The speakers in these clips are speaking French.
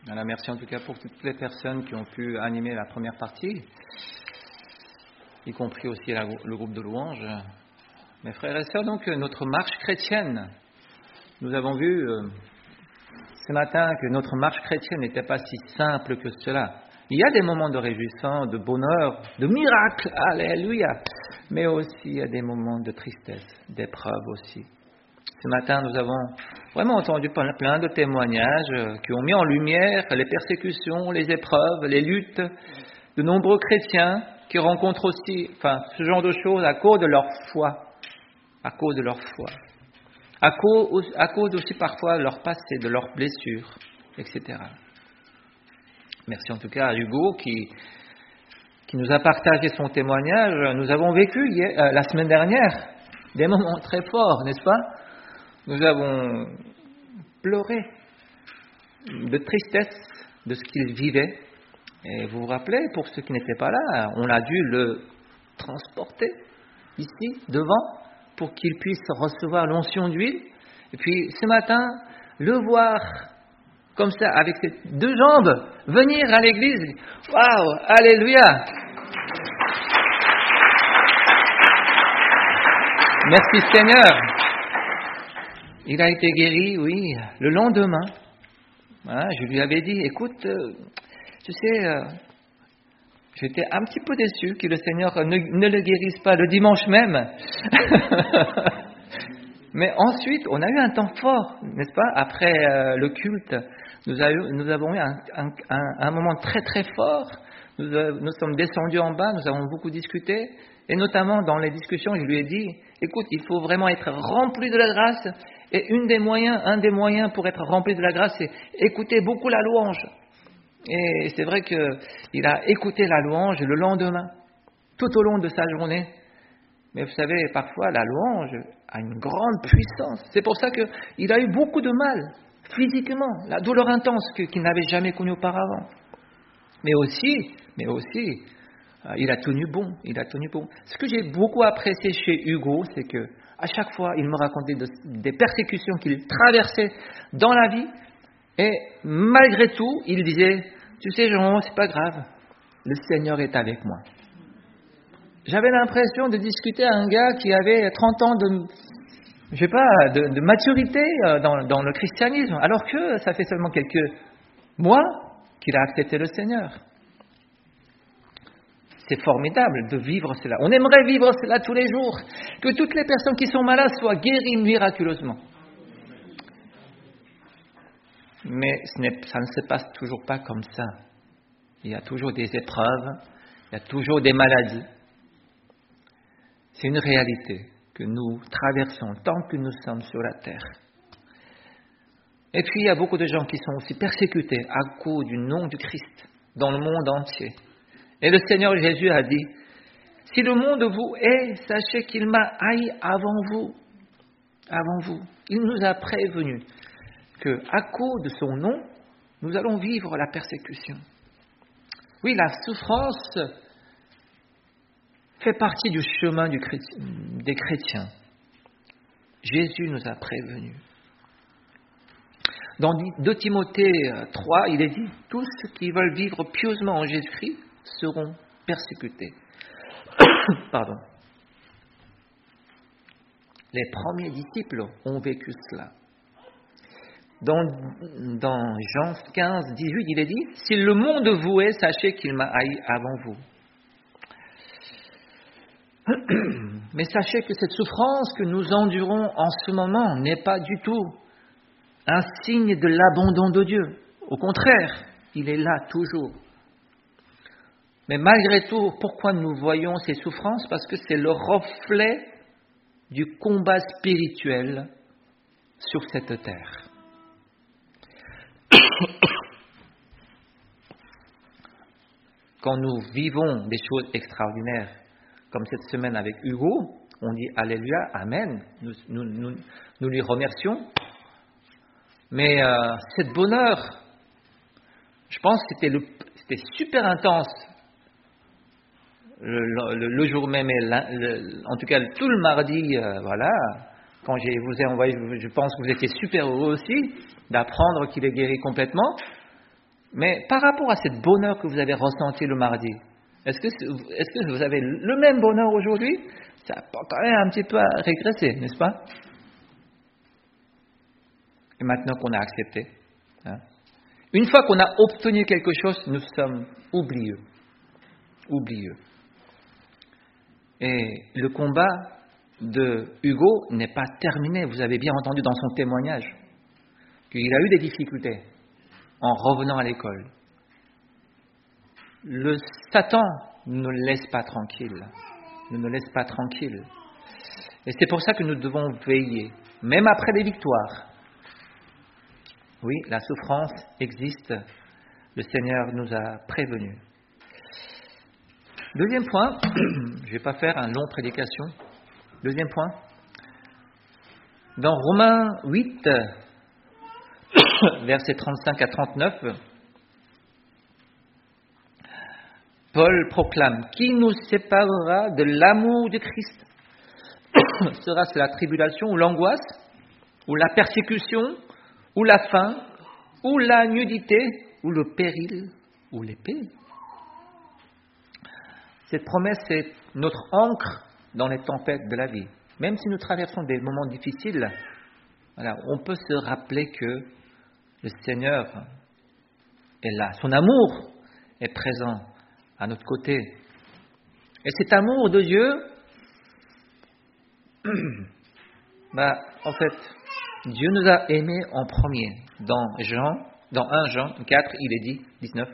Alors, merci en tout cas pour toutes les personnes qui ont pu animer la première partie, y compris aussi le groupe de louanges. Mes frères et sœurs, donc notre marche chrétienne, nous avons vu ce matin que notre marche chrétienne n'était pas si simple que cela. Il y a des moments de réjouissance, de bonheur, de miracle, alléluia, mais aussi il y a des moments de tristesse, d'épreuve aussi. Ce matin, nous avons vraiment entendu plein de témoignages qui ont mis en lumière les persécutions, les épreuves, les luttes de nombreux chrétiens qui rencontrent aussi ce genre de choses à cause de leur foi, à cause aussi parfois de leur passé, de leurs blessures, etc. Merci en tout cas à Hugo qui nous a partagé son témoignage. Nous avons vécu la semaine dernière des moments très forts, n'est-ce pas ? Nous avons pleuré de tristesse de ce qu'il vivait. Et vous vous rappelez, pour ceux qui n'étaient pas là, on a dû le transporter ici, devant, pour qu'il puisse recevoir l'onction d'huile. Et puis ce matin, le voir comme ça, avec ses deux jambes, venir à l'église. Waouh, alléluia! Merci Seigneur! Il a été guéri, oui, le lendemain. Je lui avais dit, écoute, tu sais, j'étais un petit peu déçu que le Seigneur ne le guérisse pas le dimanche même. Mais ensuite, on a eu un temps fort, n'est-ce pas ? Après le culte, nous avons eu un moment très très fort. Nous sommes descendus en bas, nous avons beaucoup discuté. Et notamment dans les discussions, je lui ai dit, écoute, il faut vraiment être rempli de la grâce. Et un des moyens pour être rempli de la grâce, c'est écouter beaucoup la louange. Et c'est vrai qu'il a écouté la louange le lendemain, tout au long de sa journée. Mais vous savez, parfois, la louange a une grande puissance. C'est pour ça qu'il a eu beaucoup de mal, physiquement, la douleur intense qu'il n'avait jamais connue auparavant. Mais aussi, il a tenu bon. Ce que j'ai beaucoup apprécié chez Hugo, c'est que à chaque fois, il me racontait des persécutions qu'il traversait dans la vie. Et malgré tout, il disait, tu sais Jean, c'est pas grave, le Seigneur est avec moi. J'avais l'impression de discuter à un gars qui avait 30 ans de maturité dans le christianisme, alors que ça fait seulement quelques mois qu'il a accepté le Seigneur. C'est formidable de vivre cela. On aimerait vivre cela tous les jours, que toutes les personnes qui sont malades soient guéries miraculeusement. Mais ça ne se passe toujours pas comme ça. Il y a toujours des épreuves, il y a toujours des maladies. C'est une réalité que nous traversons tant que nous sommes sur la terre. Et puis il y a beaucoup de gens qui sont aussi persécutés à cause du nom du Christ dans le monde entier. Et le Seigneur Jésus a dit, si le monde vous hait, sachez qu'il m'a haï avant vous. Il nous a prévenus qu'à cause de son nom, nous allons vivre la persécution. Oui, la souffrance fait partie du chemin des chrétiens. Jésus nous a prévenus. Dans 2 Timothée 3, il est dit, tous ceux qui veulent vivre pieusement en Jésus-Christ seront persécutés. Pardon. Les premiers disciples ont vécu cela. Dans Jean 15, 18, il est dit, « Si le monde vous hait, sachez qu'il m'a haï avant vous. » Mais sachez que cette souffrance que nous endurons en ce moment n'est pas du tout un signe de l'abandon de Dieu. Au contraire, il est là toujours. Mais malgré tout, pourquoi nous voyons ces souffrances ? Parce que c'est le reflet du combat spirituel sur cette terre. Quand nous vivons des choses extraordinaires, comme cette semaine avec Hugo, on dit Alléluia, Amen, nous lui remercions. Mais ce bonheur, je pense que c'était super intense le jour même, en tout cas tout le mardi, voilà. Quand je vous ai envoyé, je pense que vous étiez super heureux aussi d'apprendre qu'il est guéri complètement. Mais par rapport à ce bonheur que vous avez ressenti le mardi, est-ce que vous avez le même bonheur aujourd'hui? Ça a quand même un petit peu à régresser, n'est-ce pas? Et maintenant qu'on a accepté, hein, une fois qu'on a obtenu quelque chose, nous sommes oublieux. Oublieux. Et le combat de Hugo n'est pas terminé. Vous avez bien entendu dans son témoignage qu'il a eu des difficultés en revenant à l'école. Le Satan ne le laisse pas tranquille. Ne nous laisse pas tranquille. Et c'est pour ça que nous devons veiller, même après les victoires. Oui, la souffrance existe. Le Seigneur nous a prévenus. Deuxième point, je ne vais pas faire une longue prédication. Deuxième point, dans Romains 8, versets 35 à 39, Paul proclame: qui nous séparera de l'amour de Christ? Sera-ce la tribulation ou l'angoisse, ou la persécution, ou la faim, ou la nudité, ou le péril, ou l'épée? Cette promesse est notre ancre dans les tempêtes de la vie. Même si nous traversons des moments difficiles, voilà, on peut se rappeler que le Seigneur est là. Son amour est présent à notre côté. Et cet amour de Dieu, en fait, Dieu nous a aimés en premier. Dans 1 Jean 4, il est dit, 19.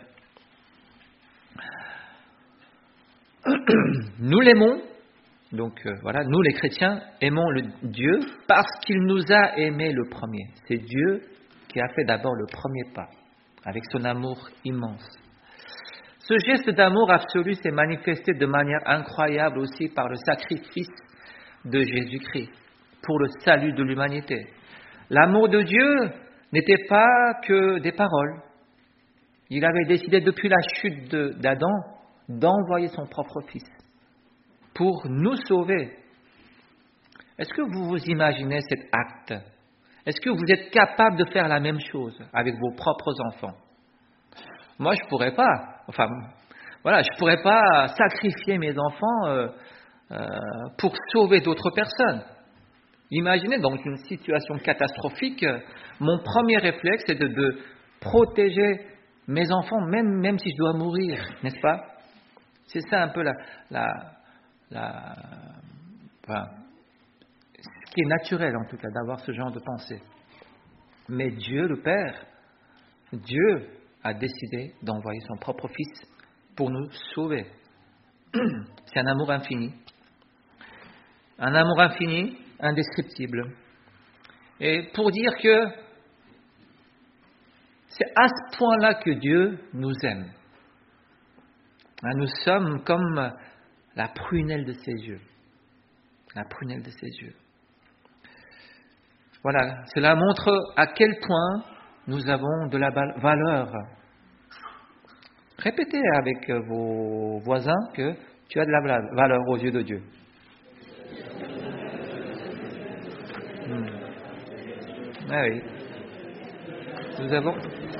Nous l'aimons, donc voilà, nous les chrétiens aimons le Dieu parce qu'il nous a aimés le premier. C'est Dieu qui a fait d'abord le premier pas, avec son amour immense. Ce geste d'amour absolu s'est manifesté de manière incroyable aussi par le sacrifice de Jésus-Christ pour le salut de l'humanité. L'amour de Dieu n'était pas que des paroles. Il avait décidé depuis la chute d'Adam d'envoyer son propre Fils pour nous sauver. Est-ce que vous vous imaginez cet acte? Est-ce que vous êtes capable de faire la même chose avec vos propres enfants? Moi, je pourrais pas. Je pourrais pas sacrifier mes enfants pour sauver d'autres personnes. Imaginez, dans une situation catastrophique, mon premier réflexe est de protéger mes enfants, même si je dois mourir, n'est-ce pas? C'est ça un peu ce qui est naturel en tout cas, d'avoir ce genre de pensée. Mais Dieu, le Père, Dieu a décidé d'envoyer son propre Fils pour nous sauver. C'est un amour infini. Un amour infini, indescriptible. Et pour dire que c'est à ce point-là que Dieu nous aime. Nous sommes comme la prunelle de ses yeux. La prunelle de ses yeux. Voilà, cela montre à quel point nous avons de la valeur. Répétez avec vos voisins que tu as de la valeur aux yeux de Dieu. Ah oui. Nous avons...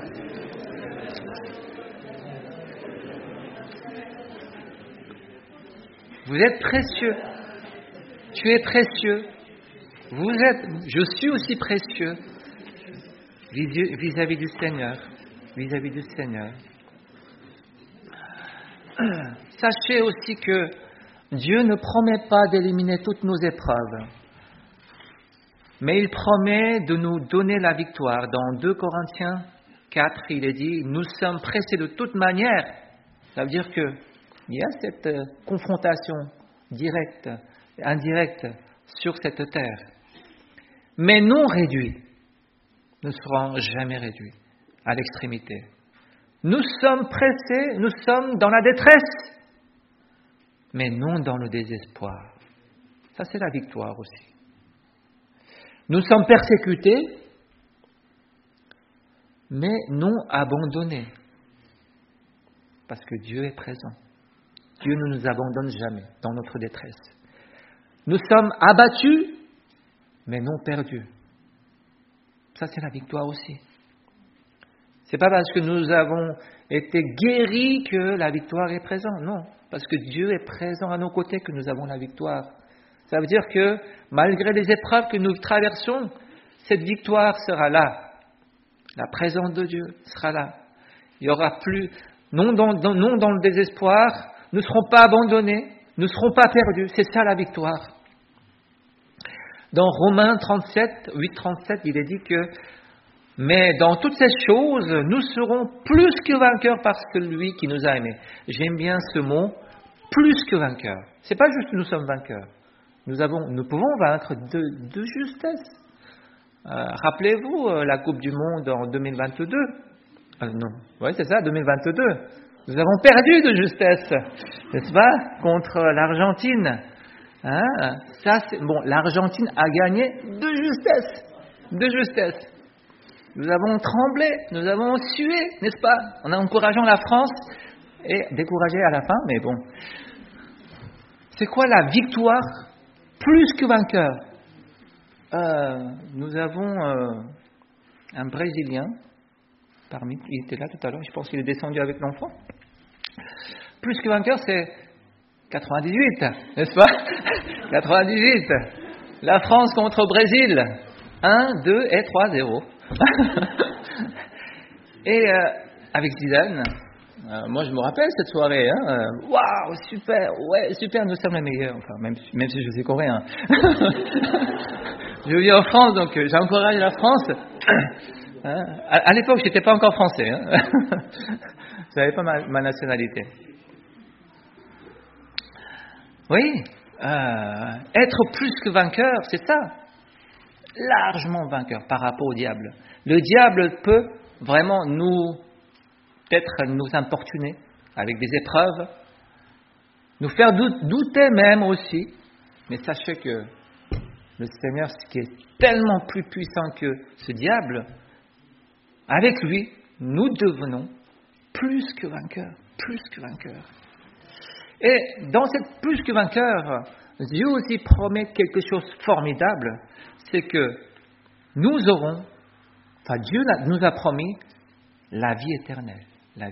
Vous êtes précieux. Tu es précieux. Je suis aussi précieux vis-à-vis du Seigneur. Vis-à-vis du Seigneur. Sachez aussi que Dieu ne promet pas d'éliminer toutes nos épreuves, mais il promet de nous donner la victoire. Dans 2 Corinthiens 4, il est dit, nous sommes pressés de toute manière. Ça veut dire qu'il y a cette confrontation directe, indirecte sur cette terre. Mais non réduits, ne seront jamais réduits à l'extrémité. Nous sommes pressés, nous sommes dans la détresse, mais non dans le désespoir. Ça, c'est la victoire aussi. Nous sommes persécutés, mais non abandonnés, parce que Dieu est présent. Dieu ne nous abandonne jamais dans notre détresse. Nous sommes abattus, mais non perdus. Ça, c'est la victoire aussi. C'est pas parce que nous avons été guéris que la victoire est présente. Non, parce que Dieu est présent à nos côtés que nous avons la victoire. Ça veut dire que malgré les épreuves que nous traversons, cette victoire sera là. La présence de Dieu sera là. Il n'y aura plus, non dans le désespoir, nous ne serons pas abandonnés, nous ne serons pas perdus. C'est ça la victoire. Dans Romains 8-37, il est dit que « Mais dans toutes ces choses, nous serons plus que vainqueurs par celui qui nous a aimés. » J'aime bien ce mot, « plus que vainqueurs ». Ce n'est pas juste nous sommes vainqueurs. Nous pouvons vaincre de justesse. Rappelez-vous la Coupe du Monde en 2022 non, oui c'est ça, 2022. Nous avons perdu de justesse, n'est-ce pas, contre l'Argentine. L'Argentine a gagné de justesse. Nous avons tremblé, nous avons sué, n'est-ce pas, en encourageant la France et découragé à la fin, mais bon. C'est quoi la victoire plus que vainqueur? Nous avons un Brésilien il était là tout à l'heure, je pense qu'il est descendu avec l'enfant. Plus que vainqueur, c'est 98, n'est-ce pas? 98. La France contre le Brésil. 1, 2 et 3-0. Et avec Zidane, moi je me rappelle cette soirée. Waouh, super, nous sommes les meilleurs. Enfin, même si je suis coréen. Je vis en France, donc j'encourage la France. À l'époque, je n'étais pas encore français. Je n'avais pas ma nationalité. Oui, être plus que vainqueur, c'est ça. Largement vainqueur par rapport au diable. Le diable peut vraiment nous importuner avec des épreuves, nous faire douter même aussi. Mais sachez que le Seigneur, qui est tellement plus puissant que ce diable, avec lui, nous devenons plus que vainqueurs. Et dans cette plus que vainqueur, Dieu aussi promet quelque chose de formidable, c'est que Dieu nous a promis la vie éternelle.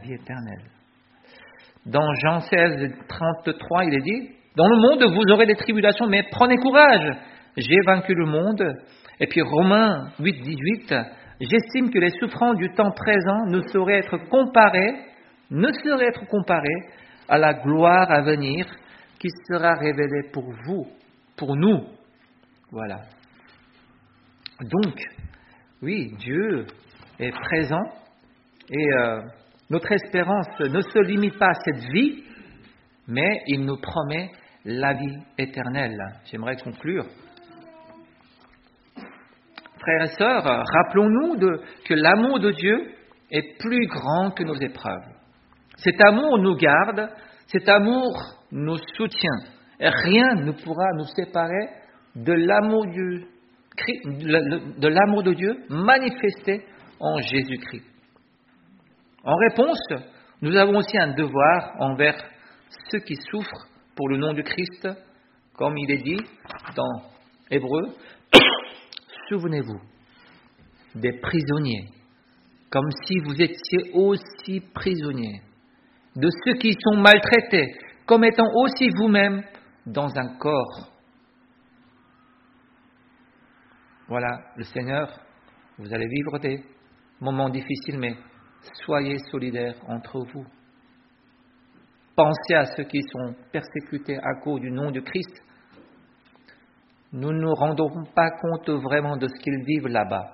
Dans Jean 16, 33, il est dit, « Dans le monde, vous aurez des tribulations, mais prenez courage, j'ai vaincu le monde. » Et puis Romains 8, 18, « J'estime que les souffrances du temps présent ne sauraient être comparées à la gloire à venir qui sera révélée pour vous, pour nous. » Voilà. Donc, oui, Dieu est présent et notre espérance ne se limite pas à cette vie, mais il nous promet la vie éternelle. J'aimerais conclure. Frères et sœurs, rappelons-nous que l'amour de Dieu est plus grand que nos épreuves. Cet amour nous garde, cet amour nous soutient. Et rien ne pourra nous séparer de l'amour de Dieu manifesté en Jésus-Christ. En réponse, nous avons aussi un devoir envers ceux qui souffrent pour le nom du Christ, comme il est dit dans Hébreux. Souvenez-vous des prisonniers, comme si vous étiez aussi prisonniers, de ceux qui sont maltraités, comme étant aussi vous-même dans un corps. Voilà, le Seigneur, vous allez vivre des moments difficiles, mais soyez solidaires entre vous. Pensez à ceux qui sont persécutés à cause du nom de Christ. Nous ne nous rendons pas compte vraiment de ce qu'ils vivent là-bas.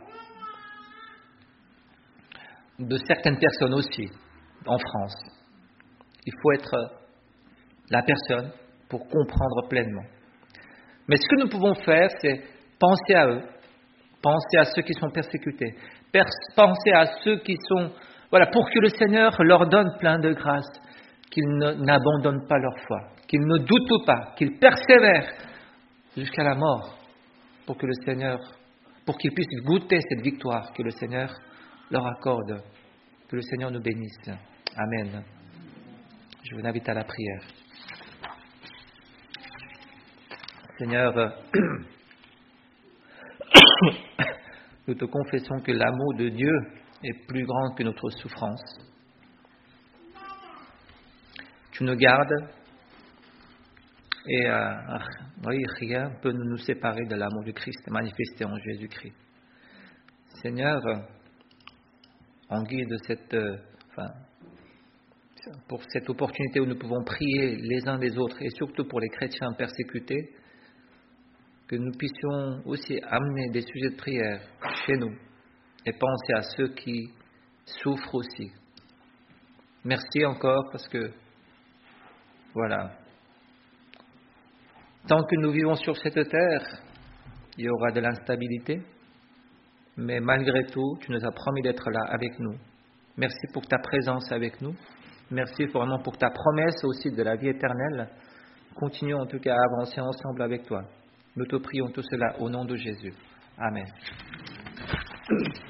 De certaines personnes aussi, en France. Il faut être la personne pour comprendre pleinement. Mais ce que nous pouvons faire, c'est penser à eux, penser à ceux qui sont persécutés, penser à ceux qui sont... Voilà, pour que le Seigneur leur donne plein de grâce, qu'ils n'abandonnent pas leur foi, qu'ils ne doutent pas, qu'ils persévèrent jusqu'à la mort, pour qu'ils puissent goûter cette victoire que le Seigneur leur accorde. Que le Seigneur nous bénisse. Amen. Je vous invite à la prière. Seigneur, nous te confessons que l'amour de Dieu est plus grande que notre souffrance. Tu nous gardes et oui, rien peut nous séparer de l'amour du Christ manifesté en Jésus-Christ. Seigneur, en guise de pour cette opportunité où nous pouvons prier les uns des autres et surtout pour les chrétiens persécutés, que nous puissions aussi amener des sujets de prière chez nous et penser à ceux qui souffrent aussi. Merci encore parce que, voilà, tant que nous vivons sur cette terre, il y aura de l'instabilité, mais malgré tout, tu nous as promis d'être là avec nous. Merci pour ta présence avec nous. Merci vraiment pour ta promesse aussi de la vie éternelle. Continuons en tout cas à avancer ensemble avec toi. Nous te prions tout cela au nom de Jésus. Amen.